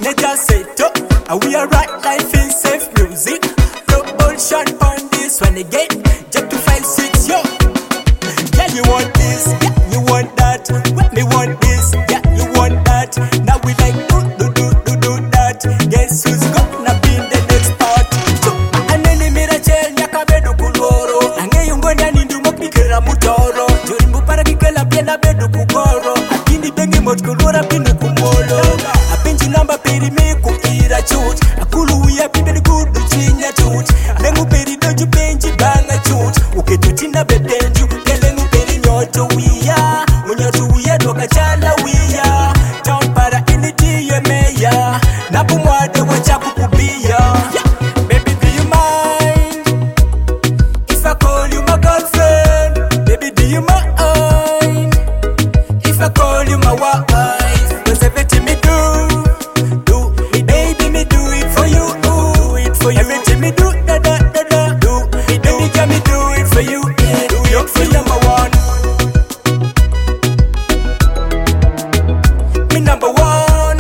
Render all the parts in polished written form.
Nature set up, and we are right life in safe music. No bullshit on this one again. Jump to 5-6, yo. Yeah, you want this, yeah, you want that. When me want this, yeah, you want that. Now we like do that. Guess who's gonna be the next part? Aneni mira chel nyaka bedu kuloro. Angeyo ngwenda nindu mokikera mutoro. Jori mbupara kikela piena bedu kugoro. Akini bengi mot kulora pinu kumolo. Apenji namba peri meku ira chut. Akulu uya pibeli kudu chinya chut. Bengu peri doju benji banga chut. Uketutina bedenju. Kelengu peri nyoto wiya. Munyoto wiya doka chala wiya. Town para initi ye meya. Napu mwade wachapu kubia. Baby, do you mind if I call you my girlfriend? Baby, do you mind if I call you my wife? Cause everything me do me, baby, me do it for you, do it for you. Everything me do, do me, baby, can me do it for you, yeah, do it for number one. Me number one.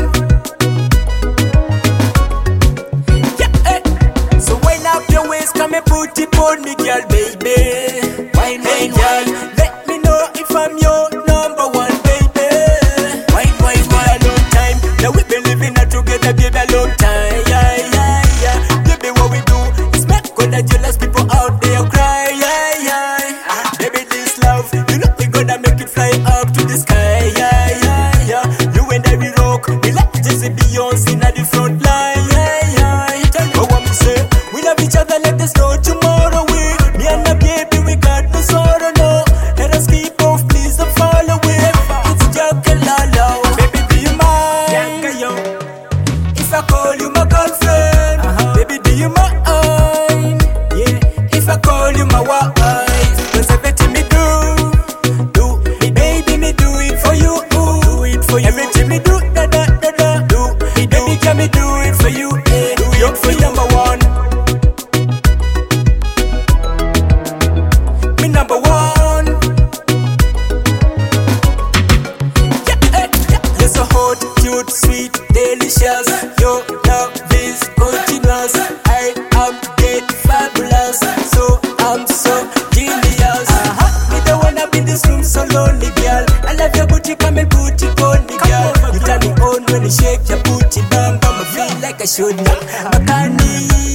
Yeah, so wind up your waist, come and put it on me, girl, baby. Wine, girl, let me know if I'm your number one, baby. Wine, a long time. Now we been living now together, baby, a long time. Yeah. Baby, what we do is make all the jealous people out there cry. Yeah. Baby, this love, you know we gonna make it fly up to the sky. Yeah. You and I we rock, we like Jesse Beyonce in the front line. Yeah. Tell me what me say. We love each other like there's no tomorrow. Me and my baby, we got no sorrow, no. Let us keep off, please don't fall away. It's Jakalala. Baby, do you mind if I call you my girlfriend? Baby, do you mind? Yeah, if I call you my wife? Cause everything me do me, baby, me do it for you, do it for you. Everything me do me, baby, can me do it for you, yeah, do it for number one. Me number one. Yeah. You're so hot, cute, sweet, delicious. Your love is continuous. I am dead fabulous. So I'm so genius. Me don't wanna be in this room so lonely, girl. I love your booty, come and put it on me, girl. You turn me on when you shake your booty, bam bam. I feel like I should not. Makani.